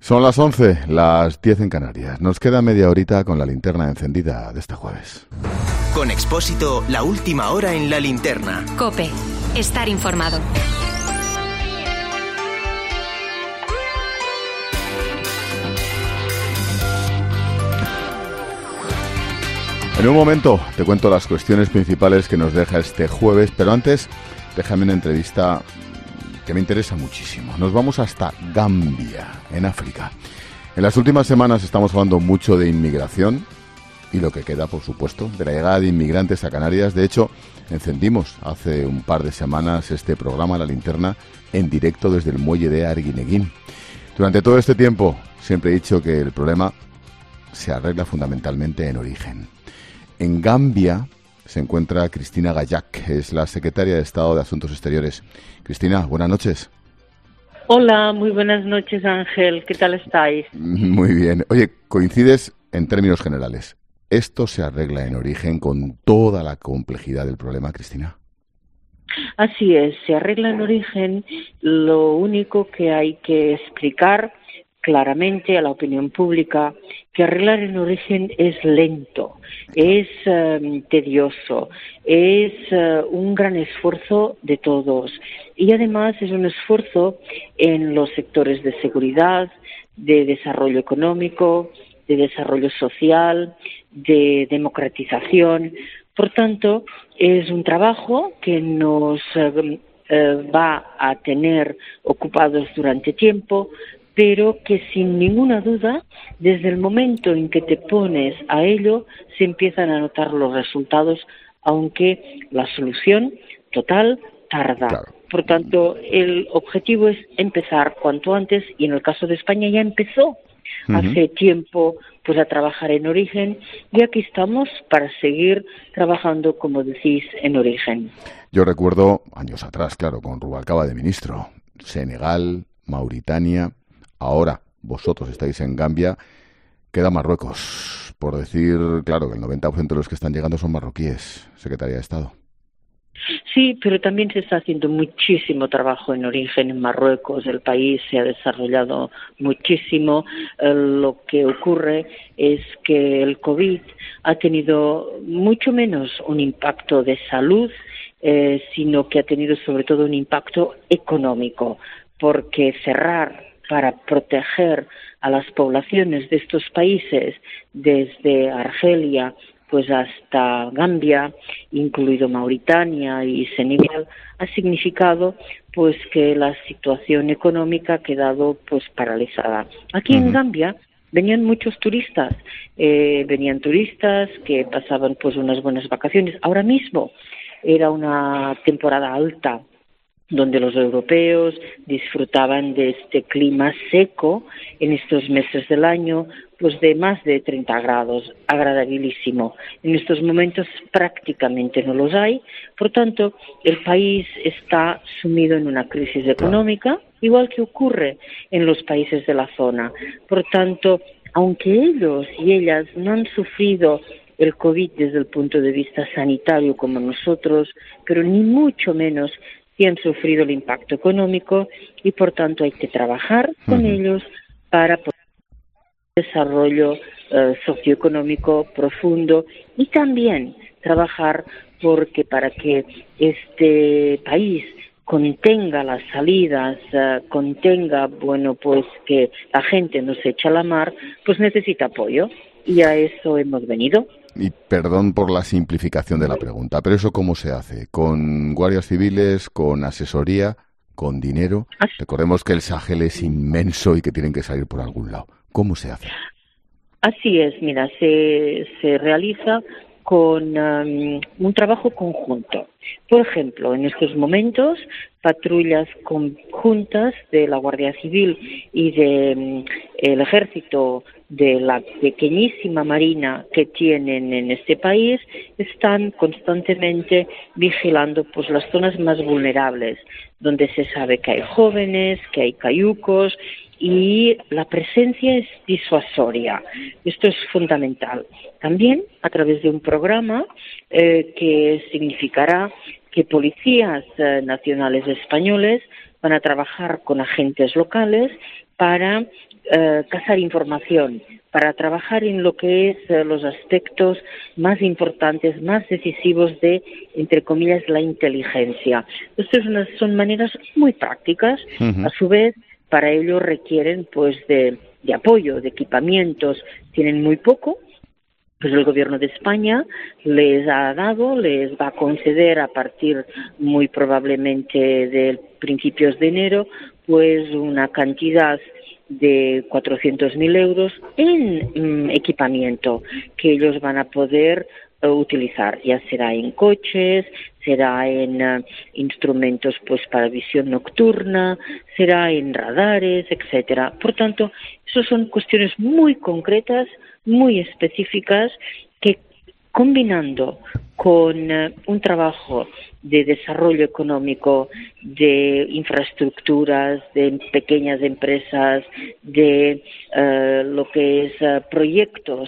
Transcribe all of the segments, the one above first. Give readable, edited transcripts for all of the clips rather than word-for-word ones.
Son las 11, las 10 en Canarias. Nos queda media horita con la linterna encendida de este jueves. Con Expósito, la última hora en la linterna. COPE. Estar informado. En un momento te cuento las cuestiones principales que nos deja este jueves, pero antes déjame una entrevista que me interesa muchísimo. Nos vamos hasta Gambia, en África. En las últimas semanas estamos hablando mucho de inmigración y lo que queda, por supuesto, de la llegada de inmigrantes a Canarias. De hecho, encendimos hace un par de semanas este programa, La Linterna, en directo desde el muelle de Arguineguín. Durante todo este tiempo siempre he dicho que el problema se arregla fundamentalmente en origen. En Gambia se encuentra Cristina Gallac, que es la secretaria de Estado de Asuntos Exteriores. Cristina, buenas noches. Hola, muy buenas noches, Ángel. ¿Qué tal estáis? Muy bien. Oye, coincides en términos generales. ¿Esto se arregla en origen con toda la complejidad del problema, Cristina? Así es, se arregla en origen. Lo único que hay que explicar claramente a la opinión pública que arreglar en origen es lento, es tedioso, es un gran esfuerzo de todos y además es un esfuerzo en los sectores de seguridad, de desarrollo económico, de desarrollo social, de democratización. Por tanto, es un trabajo que nos va a tener ocupados durante tiempo, pero que sin ninguna duda, desde el momento en que te pones a ello, se empiezan a notar los resultados, aunque la solución total tarda. Claro. Por tanto, el objetivo es empezar cuanto antes, y en el caso de España ya empezó hace tiempo pues a trabajar en origen, y aquí estamos para seguir trabajando, como decís, en origen. Yo recuerdo años atrás, claro, con Rubalcaba de ministro, Senegal, Mauritania. Ahora vosotros estáis en Gambia, queda Marruecos. Por decir, claro, que el 90% de los que están llegando son marroquíes, Secretaría de Estado. Sí, pero también se está haciendo muchísimo trabajo en origen en Marruecos. El país se ha desarrollado muchísimo. Lo que ocurre es que el COVID ha tenido mucho menos un impacto de salud, sino que ha tenido sobre todo un impacto económico, porque cerrar para proteger a las poblaciones de estos países, desde Argelia pues hasta Gambia, incluido Mauritania y Senegal, ha significado pues que la situación económica ha quedado pues paralizada. Aquí en Gambia venían muchos turistas, venían turistas que pasaban pues unas buenas vacaciones. Ahora mismo era una temporada alta, donde los europeos disfrutaban de este clima seco en estos meses del año, pues de más de 30 grados, agradabilísimo. En estos momentos prácticamente no los hay, por tanto, el país está sumido en una crisis económica, igual que ocurre en los países de la zona. Por tanto, aunque ellos y ellas no han sufrido el COVID desde el punto de vista sanitario como nosotros, pero ni mucho menos y han sufrido el impacto económico, y por tanto hay que trabajar con ellos para poder desarrollo socioeconómico profundo, y también trabajar porque para que este país contenga las salidas, contenga, pues que la gente no se echa a la mar, pues necesita apoyo, y a eso hemos venido. Y perdón por la simplificación de la pregunta, pero ¿eso cómo se hace? ¿Con guardias civiles, con asesoría, con dinero? Recordemos que el Sahel es inmenso y que tienen que salir por algún lado. ¿Cómo se hace? Así es, mira, se realiza con un trabajo conjunto. Por ejemplo, en estos momentos, patrullas conjuntas de la Guardia Civil y de el Ejército, de la pequeñísima marina que tienen en este país, están constantemente vigilando pues las zonas más vulnerables, donde se sabe que hay jóvenes, que hay cayucos, y la presencia es disuasoria. Esto es fundamental. También a través de un programa que significará que policías nacionales españoles van a trabajar con agentes locales para cazar información, para trabajar en lo que es los aspectos más importantes, más decisivos de, entre comillas, la inteligencia. Estas son maneras muy prácticas. A su vez, para ello requieren pues de apoyo, de equipamientos. Tienen muy poco. Pues el Gobierno de España les va a conceder a partir muy probablemente de principios de enero, pues una cantidad de 400.000 euros en equipamiento que ellos van a poder utilizar, ya será en coches, será en instrumentos pues para visión nocturna, será en radares, etcétera. Por tanto, esas son cuestiones muy concretas, muy específicas, que combinando con un trabajo de desarrollo económico, de infraestructuras, de pequeñas empresas, de lo que es proyectos,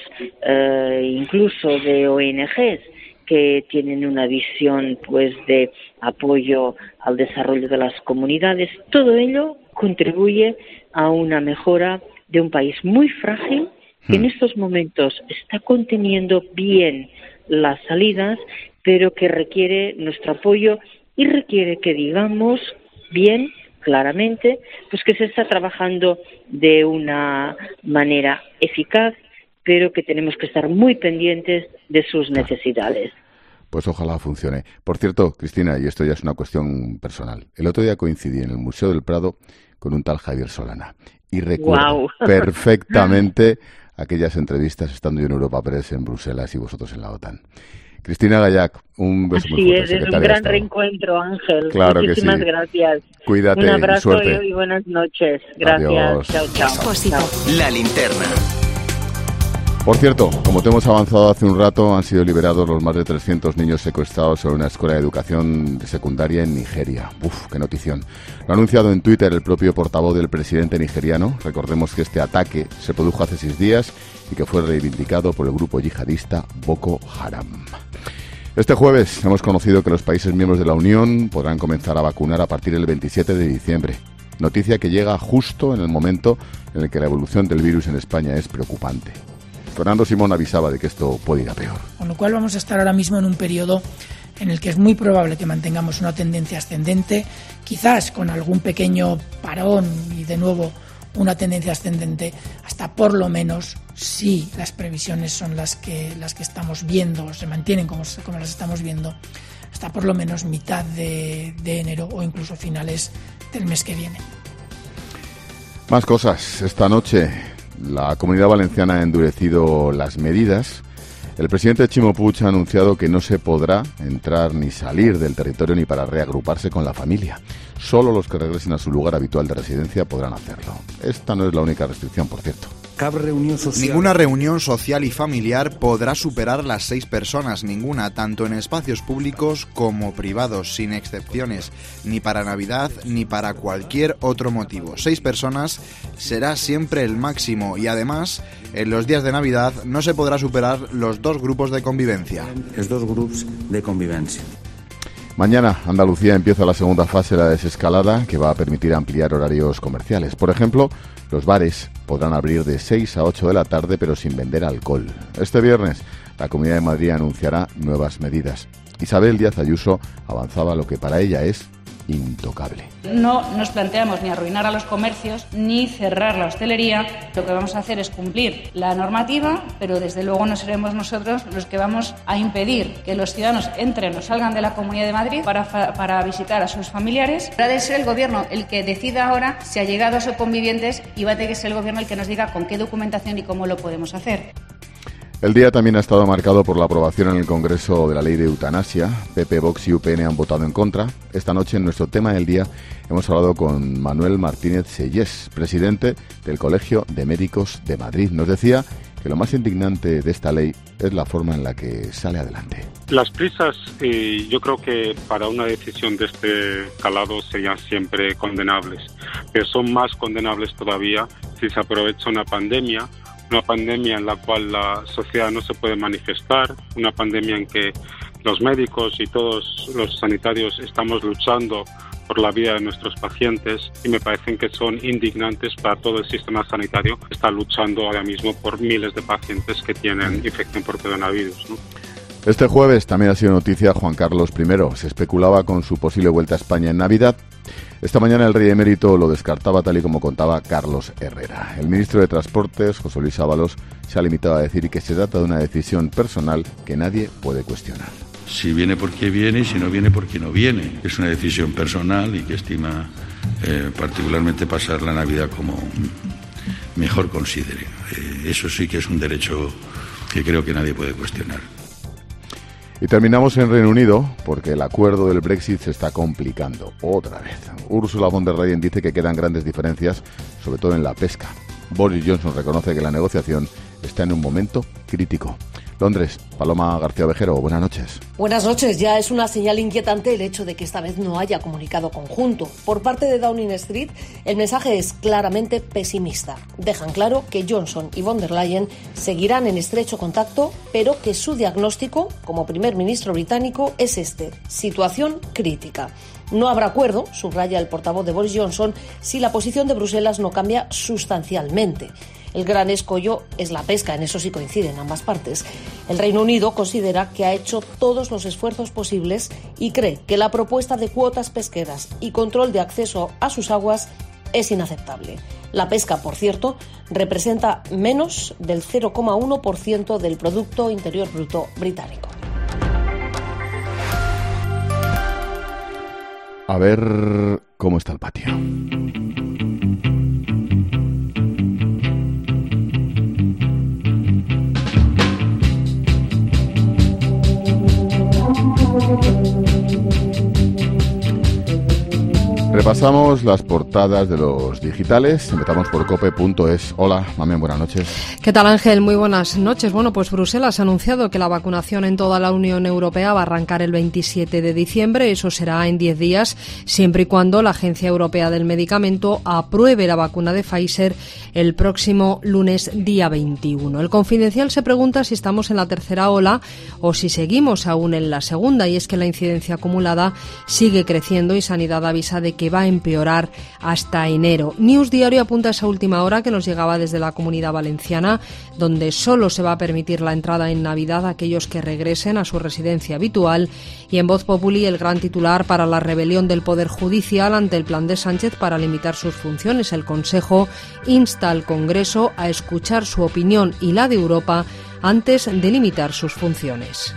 incluso de ONGs que tienen una visión pues de apoyo al desarrollo de las comunidades, todo ello contribuye a una mejora de un país muy frágil que en estos momentos está conteniendo bien las salidas, pero que requiere nuestro apoyo y requiere que digamos bien, claramente, pues que se está trabajando de una manera eficaz, pero que tenemos que estar muy pendientes de sus necesidades. Pues ojalá funcione. Por cierto, Cristina, y esto ya es una cuestión personal, el otro día coincidí en el Museo del Prado con un tal Javier Solana y recuerdo perfectamente aquellas entrevistas estando yo en Europa Press en Bruselas y vosotros en la OTAN. Cristina Gallac, un beso muy fuerte. Así es un gran reencuentro, Ángel. Claro. Muchísimas gracias. Cuídate, un abrazo y suerte. Y buenas noches. Gracias. Adiós. Chao, chao. La linterna. Por cierto, como te hemos avanzado hace un rato, han sido liberados los más de 300 niños secuestrados en una escuela de educación secundaria en Nigeria. ¡Uf, qué notición! Lo ha anunciado en Twitter el propio portavoz del presidente nigeriano. Recordemos que este ataque se produjo hace 6 días y que fue reivindicado por el grupo yihadista Boko Haram. Este jueves hemos conocido que los países miembros de la Unión podrán comenzar a vacunar a partir del 27 de diciembre. Noticia que llega justo en el momento en el que la evolución del virus en España es preocupante. Fernando Simón avisaba de que esto puede ir a peor. Con lo cual vamos a estar ahora mismo en un periodo en el que es muy probable que mantengamos una tendencia ascendente, quizás con algún pequeño parón y de nuevo una tendencia ascendente hasta por lo menos, si las previsiones son las que estamos viendo, se mantienen como las estamos viendo, hasta por lo menos mitad de enero o incluso finales del mes que viene. Más cosas. Esta noche la Comunidad Valenciana ha endurecido las medidas. El presidente Ximo Puig ha anunciado que no se podrá entrar ni salir del territorio ni para reagruparse con la familia. Solo los que regresen a su lugar habitual de residencia podrán hacerlo. Esta no es la única restricción, por cierto. Ninguna reunión social y familiar podrá superar las 6 personas, ninguna, tanto en espacios públicos como privados, sin excepciones, ni para Navidad ni para cualquier otro motivo. 6 personas será siempre el máximo y además, en los días de Navidad no se podrá superar los 2 grupos de convivencia. Els 2 grups de convivencia. Mañana Andalucía empieza la segunda fase de la desescalada que va a permitir ampliar horarios comerciales. Por ejemplo, los bares podrán abrir de 6 a 8 de la tarde pero sin vender alcohol. Este viernes la Comunidad de Madrid anunciará nuevas medidas. Isabel Díaz Ayuso avanzaba lo que para ella es intocable. No nos planteamos ni arruinar a los comercios ni cerrar la hostelería. Lo que vamos a hacer es cumplir la normativa, pero desde luego no seremos nosotros los que vamos a impedir que los ciudadanos entren o salgan de la Comunidad de Madrid para visitar a sus familiares. Habrá de ser el Gobierno el que decida ahora si allegados o convivientes y va a tener que ser el Gobierno el que nos diga con qué documentación y cómo lo podemos hacer. El día también ha estado marcado por la aprobación en el Congreso de la ley de eutanasia. PP, Vox y UPN han votado en contra. Esta noche en nuestro tema del día hemos hablado con Manuel Martínez Sellés, presidente del Colegio de Médicos de Madrid. Nos decía que lo más indignante de esta ley es la forma en la que sale adelante. Las prisas, yo creo que para una decisión de este calado serían siempre condenables, pero son más condenables todavía si se aprovecha una pandemia en la cual la sociedad no se puede manifestar, una pandemia en que los médicos y todos los sanitarios estamos luchando por la vida de nuestros pacientes y me parecen que son indignantes para todo el sistema sanitario que está luchando ahora mismo por miles de pacientes que tienen infección por coronavirus, ¿no? Este jueves también ha sido noticia Juan Carlos I. Se especulaba con su posible vuelta a España en Navidad. Esta mañana el rey emérito lo descartaba, tal y como contaba Carlos Herrera. El ministro de Transportes, José Luis Ábalos, se ha limitado a decir que se trata de una decisión personal que nadie puede cuestionar. Si viene porque viene y si no viene porque no viene. Es una decisión personal y que estima particularmente pasar la Navidad como mejor considere. Eso sí que es un derecho que creo que nadie puede cuestionar. Y terminamos en Reino Unido porque el acuerdo del Brexit se está complicando otra vez. Ursula von der Leyen dice que quedan grandes diferencias, sobre todo en la pesca. Boris Johnson reconoce que la negociación está en un momento crítico. Londres, Paloma García Ovejero, buenas noches. Buenas noches. Ya es una señal inquietante el hecho de que esta vez no haya comunicado conjunto. Por parte de Downing Street, el mensaje es claramente pesimista. Dejan claro que Johnson y von der Leyen seguirán en estrecho contacto, pero que su diagnóstico, como primer ministro británico, es este: situación crítica. No habrá acuerdo, subraya el portavoz de Boris Johnson, si la posición de Bruselas no cambia sustancialmente. El gran escollo es la pesca, en eso sí coinciden ambas partes. El Reino Unido considera que ha hecho todos los esfuerzos posibles y cree que la propuesta de cuotas pesqueras y control de acceso a sus aguas es inaceptable. La pesca, por cierto, representa menos del 0,1% del Producto Interior Bruto británico. A ver cómo está el patio. Repasamos las portadas de los digitales. Empezamos por cope.es. Hola, Mamen, buenas noches. ¿Qué tal, Ángel? Muy buenas noches. Bueno, pues Bruselas ha anunciado que la vacunación en toda la Unión Europea va a arrancar el 27 de diciembre. Eso será en 10 días, siempre y cuando la Agencia Europea del Medicamento apruebe la vacuna de Pfizer el próximo lunes, día 21. El Confidencial se pregunta si estamos en la tercera ola o si seguimos aún en la segunda, y es que la incidencia acumulada sigue creciendo y Sanidad avisa de que va a empeorar hasta enero. News Diario apunta a esa última hora que nos llegaba desde la Comunidad Valenciana, donde solo se va a permitir la entrada en Navidad a aquellos que regresen a su residencia habitual, y en Voz Populi el gran titular para la rebelión del Poder Judicial ante el plan de Sánchez para limitar sus funciones. El Consejo insta al Congreso a escuchar su opinión y la de Europa antes de limitar sus funciones.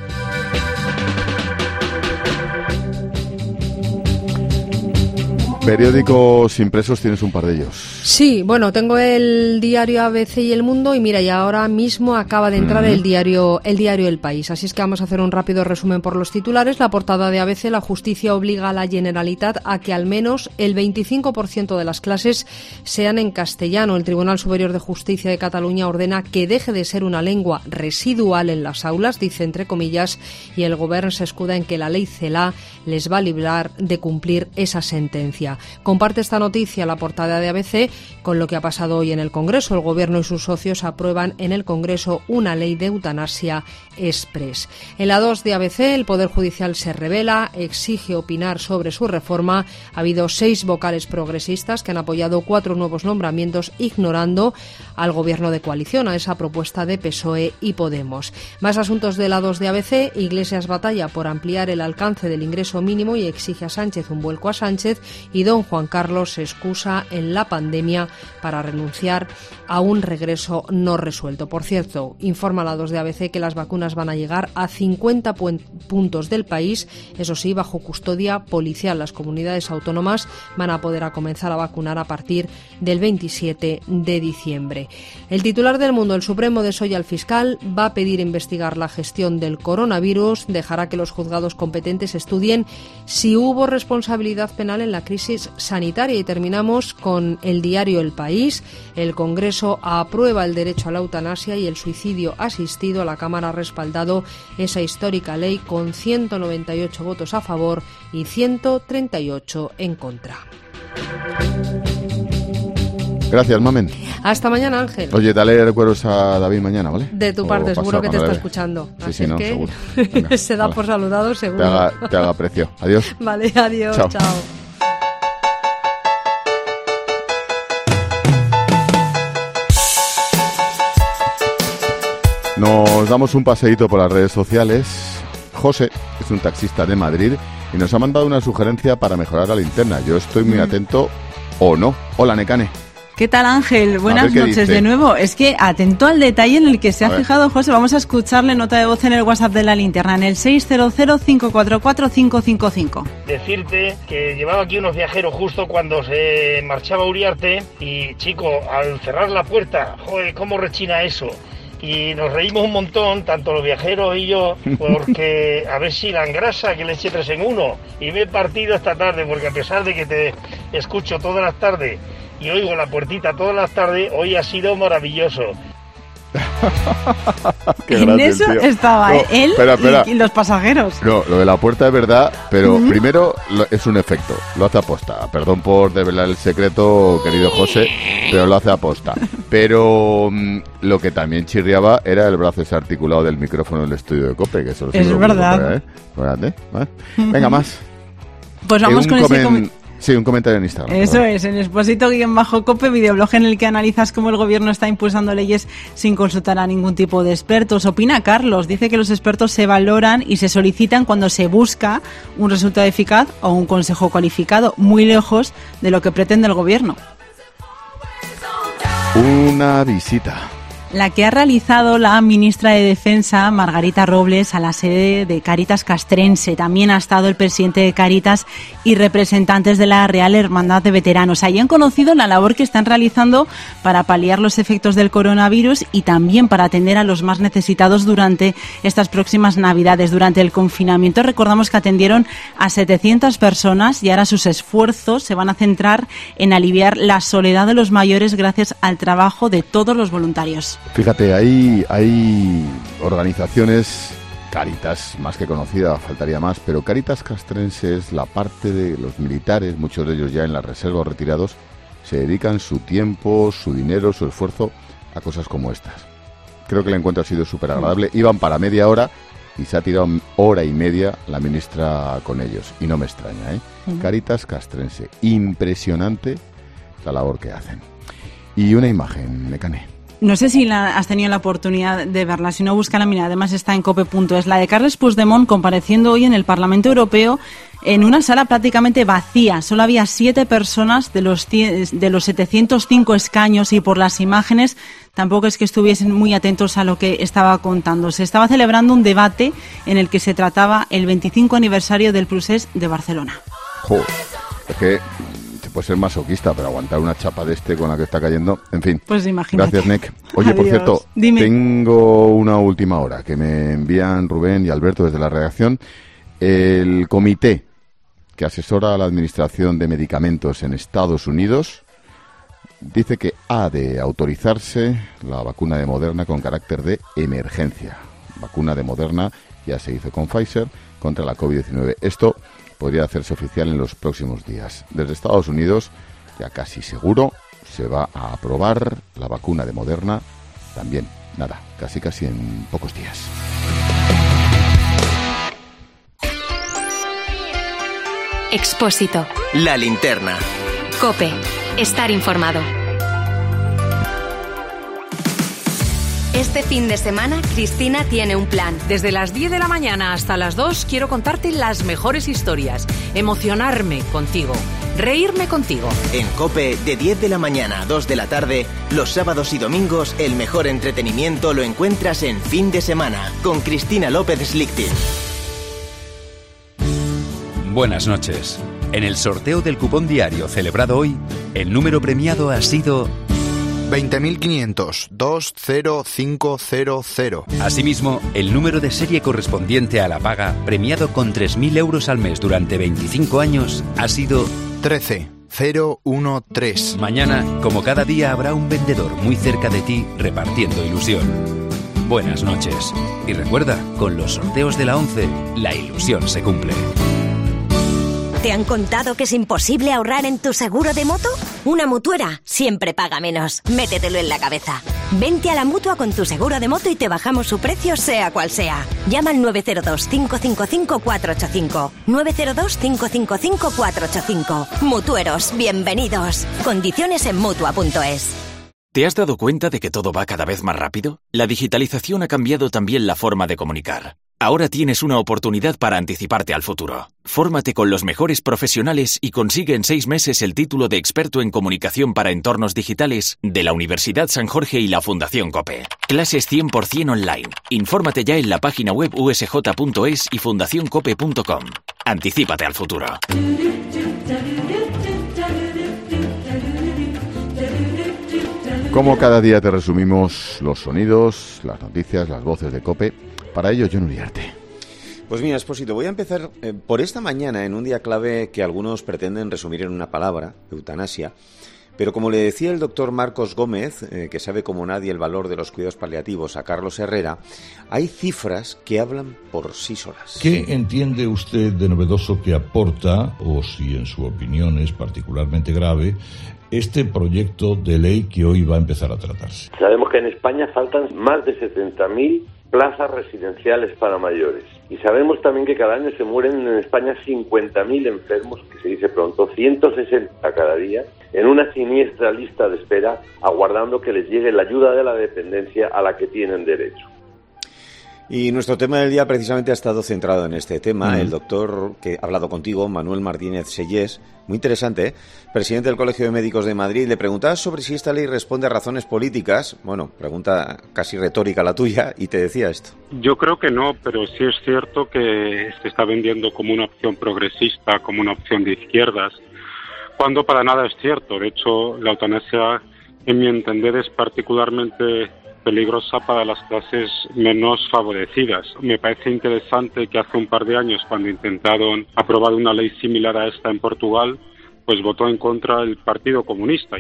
Periódicos impresos, tienes un par de ellos. Sí, bueno, tengo el diario ABC y El Mundo, y mira, y ahora mismo acaba de entrar el diario El País. Así es que vamos a hacer un rápido resumen por los titulares. La portada de ABC: la justicia obliga a la Generalitat a que al menos el 25% de las clases sean en castellano. El Tribunal Superior de Justicia de Cataluña ordena que deje de ser una lengua residual en las aulas, dice entre comillas, y el Govern se escuda en que la ley CELA les va a librar de cumplir esa sentencia. Comparte esta noticia la portada de ABC con lo que ha pasado hoy en el Congreso. El Gobierno y sus socios aprueban en el Congreso una ley de eutanasia express. En la 2 de ABC, el Poder Judicial se revela, exige opinar sobre su reforma. Ha habido 6 vocales progresistas que han apoyado 4 nuevos nombramientos, ignorando al Gobierno de coalición, a esa propuesta de PSOE y Podemos. Más asuntos de la 2 de ABC. Iglesias batalla por ampliar el alcance del ingreso mínimo y exige a Sánchez un vuelco a Sánchez, y don Juan Carlos se excusa en la pandemia para renunciar a un regreso no resuelto. Por cierto, informa la 2 de ABC que las vacunas van a llegar a 50 puntos del país, eso sí, bajo custodia policial. Las comunidades autónomas van a poder comenzar a vacunar a partir del 27 de diciembre. El titular del Mundo: el Supremo desoye al fiscal, va a pedir investigar la gestión del coronavirus, dejará que los juzgados competentes estudien si hubo responsabilidad penal en la crisis sanitaria. Y terminamos con el diario El País. El Congreso aprueba el derecho a la eutanasia y el suicidio asistido. La Cámara ha respaldado esa histórica ley con 198 votos a favor y 138 en contra. Gracias, Mamen. Hasta mañana, Ángel. Oye, dale recuerdos a David mañana, ¿vale? De tu parte, seguro que te está escuchando. Sí, así sí, no, que seguro. Venga, se da por saludado, seguro. Te haga precio. Adiós. Vale, adiós. Chao. Chao. Nos damos un paseíto por las redes sociales. José es un taxista de Madrid y nos ha mandado una sugerencia para mejorar la linterna. Yo estoy muy atento o no. Hola, Nekane. ¿Qué tal, Ángel? Buenas noches de nuevo. Es que atento al detalle en el que se ha fijado José. Vamos a escucharle nota de voz en el WhatsApp de la linterna, en el 600-544-555. Decirte que llevaba aquí unos viajeros justo cuando se marchaba Uriarte y, chico, al cerrar la puerta, joder, cómo rechina eso. Y nos reímos un montón, tanto los viajeros y yo, porque a ver si la engrasa, que le eche 3 en 1. Y me he partido esta tarde, porque a pesar de que te escucho todas las tardes y oigo la puertita todas las tardes, hoy ha sido maravilloso. En eso tío. Estaba él espera. Y los pasajeros. No, lo de la puerta es verdad, pero primero es un efecto, lo hace aposta. Perdón por develar el secreto, querido José, pero lo hace aposta. Pero lo que también chirriaba era el brazo ese articulado del micrófono del estudio de COPE, que eso lo es verdad. ¿Vale? Venga, más. Pues vamos con ese Sí, un comentario en Instagram. Eso es, en Expósito-Cope, videoblog en el que analizas cómo el gobierno está impulsando leyes sin consultar a ningún tipo de expertos. Opina Carlos, dice que los expertos se valoran y se solicitan cuando se busca un resultado eficaz o un consejo cualificado, muy lejos de lo que pretende el gobierno. Una visita. La que ha realizado la ministra de Defensa, Margarita Robles, a la sede de Cáritas Castrense. También ha estado el presidente de Cáritas y representantes de la Real Hermandad de Veteranos. Ahí han conocido la labor que están realizando para paliar los efectos del coronavirus y también para atender a los más necesitados durante estas próximas Navidades. Durante el confinamiento, recordamos que atendieron a 700 personas y ahora sus esfuerzos se van a centrar en aliviar la soledad de los mayores gracias al trabajo de todos los voluntarios. Fíjate, hay organizaciones, Cáritas, más que conocida, faltaría más, pero Cáritas Castrense es la parte de los militares, muchos de ellos ya en la reserva o retirados, se dedican su tiempo, su dinero, su esfuerzo a cosas como estas. Creo que el encuentro ha sido súper agradable. Iban para media hora y se ha tirado 1 hora y media la ministra con ellos. Y no me extraña, ¿eh? Cáritas Castrense. Impresionante la labor que hacen. Y una imagen, Nekane. No sé si has tenido la oportunidad de verla, si no, búscala, mira, además está en cope.es, la de Carles Puigdemont compareciendo hoy en el Parlamento Europeo en una sala prácticamente vacía. Solo había 7 personas de los 705 escaños y por las imágenes tampoco es que estuviesen muy atentos a lo que estaba contando. Se estaba celebrando un debate en el que se trataba el 25 aniversario del Procés de Barcelona. Joder, es que puede ser masoquista, pero aguantar una chapa de con la que está cayendo, en fin. Pues imagínate. Gracias, Nek. Oye, por cierto, dime. Tengo una última hora que me envían Rubén y Alberto desde la redacción. El comité que asesora a la Administración de Medicamentos en Estados Unidos dice que ha de autorizarse la vacuna de Moderna con carácter de emergencia. Vacuna de Moderna ya se hizo con Pfizer contra la COVID-19. Esto podría hacerse oficial en los próximos días. Desde Estados Unidos, ya casi seguro, se va a aprobar la vacuna de Moderna también. Nada, casi en pocos días. Expósito. La linterna. COPE. Estar informado. Este fin de semana, Cristina tiene un plan. Desde las 10 de la mañana hasta las 2 quiero contarte las mejores historias, emocionarme contigo, reírme contigo. En COPE, de 10 de la mañana a 2 de la tarde, los sábados y domingos, el mejor entretenimiento lo encuentras en Fin de Semana, con Cristina López Slichting. Buenas noches. En el sorteo del cupón diario celebrado hoy, el número premiado ha sido 20.500-20500. Asimismo, el número de serie correspondiente a la paga, premiado con 3.000 euros al mes durante 25 años, ha sido 13013. Mañana, como cada día, habrá un vendedor muy cerca de ti repartiendo ilusión. Buenas noches. Y recuerda, con los sorteos de la 11, la ilusión se cumple. ¿Te han contado que es imposible ahorrar en tu seguro de moto? Una mutuera siempre paga menos. Métetelo en la cabeza. Vente a la Mutua con tu seguro de moto y te bajamos su precio sea cual sea. Llama al 902-555-485. 902-555-485. Mutueros, bienvenidos. Condiciones en Mutua.es. ¿Te has dado cuenta de que todo va cada vez más rápido? La digitalización ha cambiado también la forma de comunicar. Ahora tienes una oportunidad para anticiparte al futuro. Fórmate con los mejores profesionales y consigue en 6 meses el título de experto en comunicación para entornos digitales de la Universidad San Jorge y la Fundación COPE. Clases 100% online. Infórmate ya en la página web usj.es y fundacioncope.com. Anticípate al futuro. Como cada día te resumimos los sonidos, las noticias, las voces de COPE. Para ello, Jon Uriarte. Pues mira, Expósito, voy a empezar por esta mañana en un día clave que algunos pretenden resumir en una palabra, eutanasia. Pero como le decía el doctor Marcos Gómez, que sabe como nadie el valor de los cuidados paliativos, a Carlos Herrera, hay cifras que hablan por sí solas. ¿Qué entiende usted de novedoso que aporta, o si en su opinión es particularmente grave, este proyecto de ley que hoy va a empezar a tratarse? Sabemos que en España faltan más de 70.000 plazas residenciales para mayores. Y sabemos también que cada año se mueren en España 50.000 enfermos, que se dice pronto, 160 cada día, en una siniestra lista de espera, aguardando que les llegue la ayuda de la dependencia a la que tienen derecho. Y nuestro tema del día precisamente ha estado centrado en este tema. El doctor que ha hablado contigo, Manuel Martínez Sellés, muy interesante, presidente del Colegio de Médicos de Madrid, le preguntaba sobre si esta ley responde a razones políticas. Bueno, pregunta casi retórica la tuya, y te decía esto. Yo creo que no, pero sí es cierto que se está vendiendo como una opción progresista, como una opción de izquierdas, cuando para nada es cierto. De hecho, la eutanasia, en mi entender, es particularmente peligrosa para las clases menos favorecidas. Me parece interesante que hace un par de años, cuando intentaron aprobar una ley similar a esta en Portugal, pues votó en contra el Partido Comunista.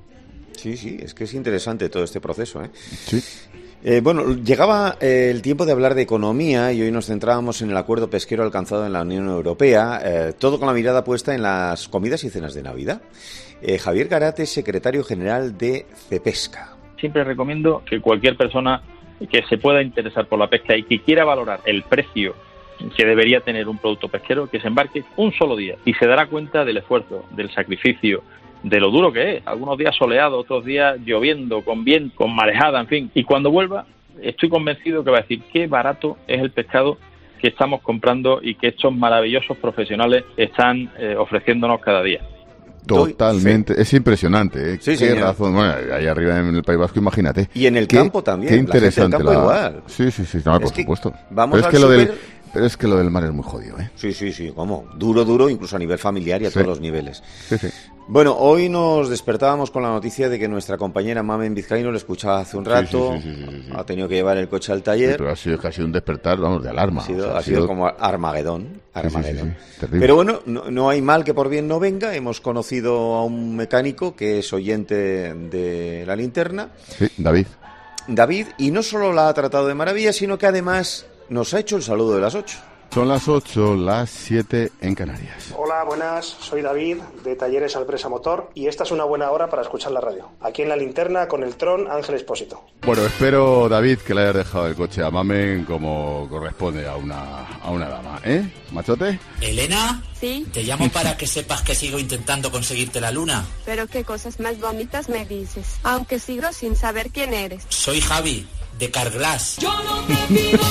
Sí, es que es interesante todo este proceso, ¿eh? Sí. Bueno, llegaba el tiempo de hablar de economía y hoy nos centrábamos en el acuerdo pesquero alcanzado en la Unión Europea, todo con la mirada puesta en las comidas y cenas de Navidad. Javier Garate, secretario general de Cepesca. Siempre recomiendo que cualquier persona que se pueda interesar por la pesca y que quiera valorar el precio que debería tener un producto pesquero, que se embarque un solo día y se dará cuenta del esfuerzo, del sacrificio, de lo duro que es. Algunos días soleados, otros días lloviendo, con viento, con marejada, en fin. Y cuando vuelva, estoy convencido que va a decir qué barato es el pescado que estamos comprando y que estos maravillosos profesionales están ofreciéndonos cada día. Totalmente, es impresionante, ¿eh? Sí, qué razón. Bueno, ahí arriba en el País Vasco, imagínate. Y en el campo también. Qué interesante. La gente del campo igual. Sí, no, por supuesto. Vamos Pero es que lo del mar es muy jodido, ¿eh? Sí, como duro, incluso a nivel familiar y a todos los niveles. Sí. Bueno, hoy nos despertábamos con la noticia de que nuestra compañera Mamen Vizcaíno lo escuchaba hace un rato, sí. Ha tenido que llevar el coche al taller. Sí, pero ha sido casi un despertar, vamos, de alarma. Ha sido como Armagedón. Sí, pero bueno, no hay mal que por bien no venga. Hemos conocido a un mecánico que es oyente de La Linterna. Sí, David, y no solo la ha tratado de maravilla, sino que además nos ha hecho el saludo de las 8. Son las 8, las 7 en Canarias. Hola, buenas. Soy David, de Talleres Alpresa Motor, y esta es una buena hora para escuchar la radio. Aquí en La Linterna, con el Tron Ángel Expósito. Bueno, espero, David, que le hayas dejado el coche a Mamen como corresponde a una dama, ¿eh? ¿Machote? ¿Elena? Sí. Te llamo para que sepas que sigo intentando conseguirte la luna. Pero qué cosas más bonitas me dices, aunque sigo sin saber quién eres. Soy Javi, de Carglass. Yo no te pido...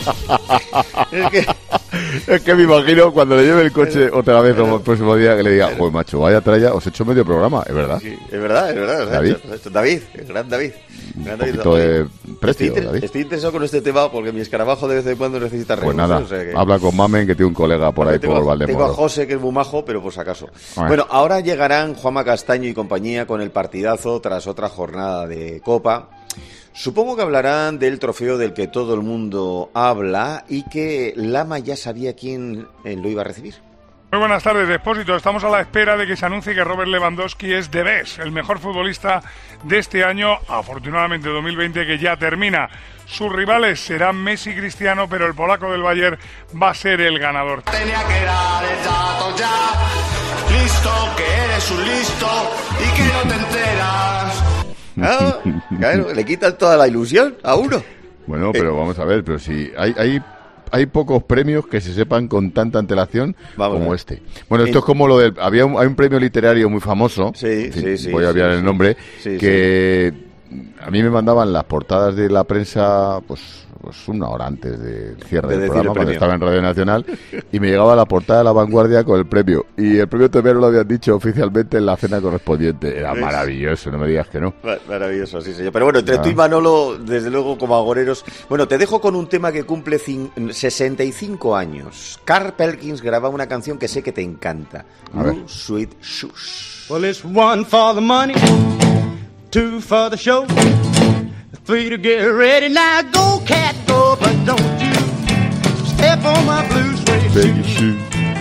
Es que me imagino cuando le lleve el coche otra vez el próximo día que le diga, joder, macho, vaya tralla, os he hecho medio programa, es verdad. Sí, es verdad. David, el gran David. Un poquito de precio, David. Estoy interesado con este tema porque mi escarabajo de vez en cuando necesita Pues nada, habla con Mamen, que tiene un colega por ahí por Valdemoro. Tengo a José, que es muy majo, pero por si acaso. Bueno, ahora llegarán Juanma Castaño y compañía con el partidazo tras otra jornada de Copa. Supongo que hablarán del trofeo del que todo el mundo habla y que Lama ya sabía quién lo iba a recibir. Muy buenas tardes, Expósito. Estamos a la espera de que se anuncie que Robert Lewandowski es the best, el mejor futbolista de este año, afortunadamente 2020, que ya termina. Sus rivales serán Messi y Cristiano, pero el polaco del Bayern va a ser el ganador. Tenía que dar el dato ya, listo, que eres un listo y que no te enteras. Claro, le quitan toda la ilusión a uno. Bueno, pero vamos a ver, pero si hay pocos premios que se sepan con tanta antelación como este. Bueno, esto es como lo del... hay un premio literario muy famoso, sí, voy a olvidar el nombre, que a mí me mandaban las portadas de la prensa pues una hora antes del cierre del programa, cuando estaba en Radio Nacional, y me llegaba la portada de La Vanguardia con el premio. Y el premio todavía no lo habían dicho oficialmente en la cena correspondiente. Era maravilloso, no me digas que no. Maravilloso, sí, señor. Pero bueno, entre tú y Manolo, desde luego, como agoreros... Bueno, te dejo con un tema que cumple 65 años. Carl Perkins graba una canción que sé que te encanta. Blue Sweet Shoes. Well, it's one for the money, two for the show, three to get ready. Now go, cat, go, but don't you step on my blue suede shoe.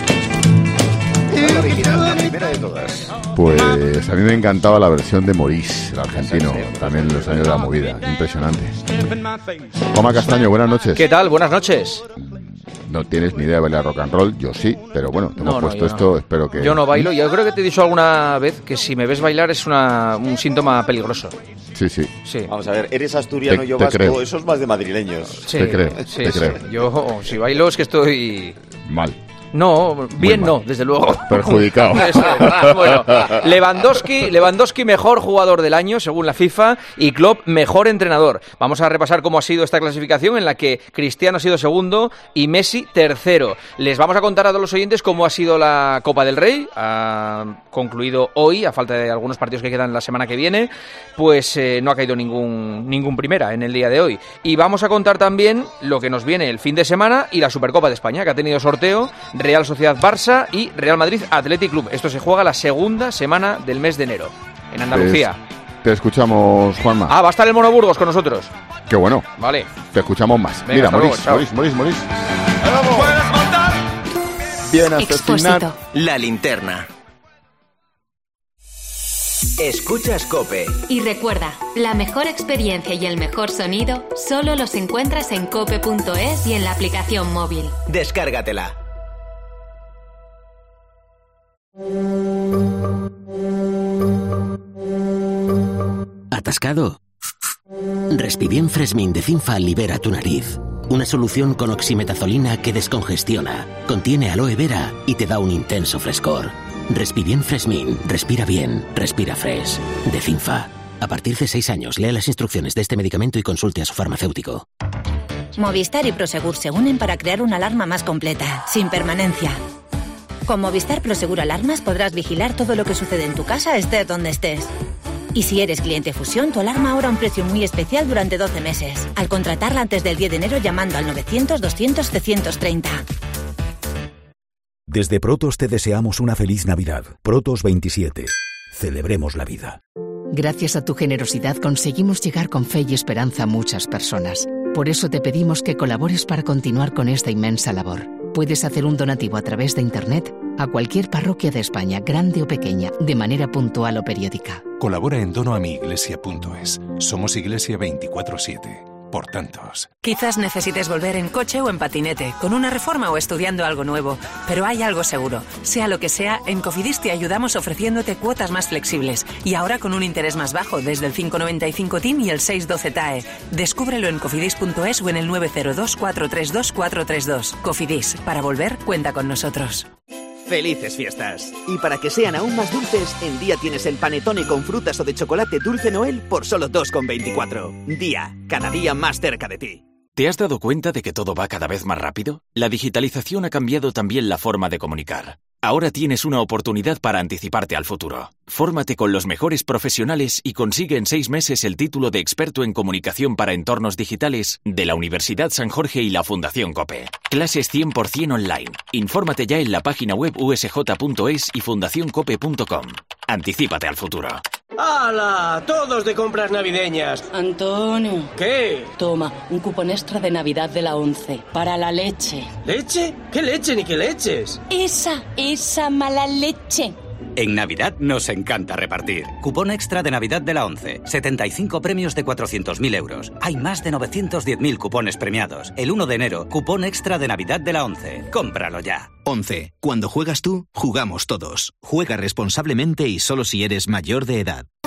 La original, la primera de todas. Pues a mí me encantaba la versión de Maurice, el argentino, también en los años de la movida. Impresionante. Juanma Castaño, buenas noches. ¿Qué tal? Buenas noches. No tienes ni idea de bailar rock and roll, yo sí, pero bueno, te hemos puesto esto, espero que... Yo no bailo, yo creo que te he dicho alguna vez que si me ves bailar es un síntoma peligroso. Sí. Vamos a ver, eres asturiano, yo vasco, creo. eso es más de madrileños. Sí, te creo. Yo, si bailo es que estoy... Mal. No, bien no, desde luego. Perjudicado. Bueno, Lewandowski mejor jugador del año según la FIFA y Klopp mejor entrenador. Vamos a repasar cómo ha sido esta clasificación en la que Cristiano ha sido segundo y Messi tercero. Les vamos a contar a todos los oyentes cómo ha sido la Copa del Rey. Ha concluido hoy, a falta de algunos partidos que quedan la semana que viene, pues no ha caído ningún primera en el día de hoy. Y vamos a contar también lo que nos viene el fin de semana y la Supercopa de España, que ha tenido sorteo. Real Sociedad Barça y Real Madrid Athletic Club. Esto se juega la segunda semana del mes de enero en Andalucía. Te escuchamos, Juanma. Va a estar el Mono Burgos con nosotros. Qué bueno. Vale. Te escuchamos más. Venga, mira, Morís. Bien, hasta el final. La linterna. Escuchas COPE. Y recuerda, la mejor experiencia y el mejor sonido solo los encuentras en cope.es y en la aplicación móvil. Descárgatela. ¿Atascado? Respibien Fresmin de Cinfa libera tu nariz. Una solución con oximetazolina que descongestiona, contiene aloe vera y te da un intenso frescor. Respibien Fresmin, respira bien, respira fresh. De Cinfa. A partir de 6 años, lea las instrucciones de este medicamento y consulte a su farmacéutico. Movistar y Prosegur se unen para crear una alarma más completa, sin permanencia. Con Movistar Prosegur Alarmas podrás vigilar todo lo que sucede en tu casa, estés donde estés. Y si eres cliente Fusión, tu alarma ahora a un precio muy especial durante 12 meses. Al contratarla antes del 10 de enero llamando al 900-200-730. Desde Protos te deseamos una feliz Navidad. Protos 27. Celebremos la vida. Gracias a tu generosidad conseguimos llegar con fe y esperanza a muchas personas. Por eso te pedimos que colabores para continuar con esta inmensa labor. Puedes hacer un donativo a través de Internet a cualquier parroquia de España, grande o pequeña, de manera puntual o periódica. Colabora en donoamiiglesia.es. Somos Iglesia 24/7. Por tantos. Quizás necesites volver en coche o en patinete, con una reforma o estudiando algo nuevo. Pero hay algo seguro. Sea lo que sea, en Cofidis te ayudamos ofreciéndote cuotas más flexibles. Y ahora con un interés más bajo, desde el 5,95 TIN y el 6,12 TAE. Descúbrelo en cofidis.es o en el 902 432 432. Cofidis. Para volver, cuenta con nosotros. ¡Felices fiestas! Y para que sean aún más dulces, en Día tienes el panetone con frutas o de chocolate Dulce Noel por solo 2,24. Día, cada día más cerca de ti. ¿Te has dado cuenta de que todo va cada vez más rápido? La digitalización ha cambiado también la forma de comunicar. Ahora tienes una oportunidad para anticiparte al futuro. Fórmate con los mejores profesionales y consigue en 6 meses el título de experto en comunicación para entornos digitales de la Universidad San Jorge y la Fundación COPE. Clases 100% online. Infórmate ya en la página web usj.es y fundacioncope.com. Anticípate al futuro. ¡Hala! ¡Todos de compras navideñas! Antonio. ¿Qué? Toma, un cupón extra de Navidad de la 11. Para la leche. ¿Leche? ¿Qué leche ni qué leches? Esa mala leche. En Navidad nos encanta repartir. Cupón extra de Navidad de la 11. 75 premios de 400.000 euros. Hay más de 910.000 cupones premiados. El 1 de enero, cupón extra de Navidad de la 11. Cómpralo ya. 11. Cuando juegas tú, jugamos todos. Juega responsablemente y solo si eres mayor de edad.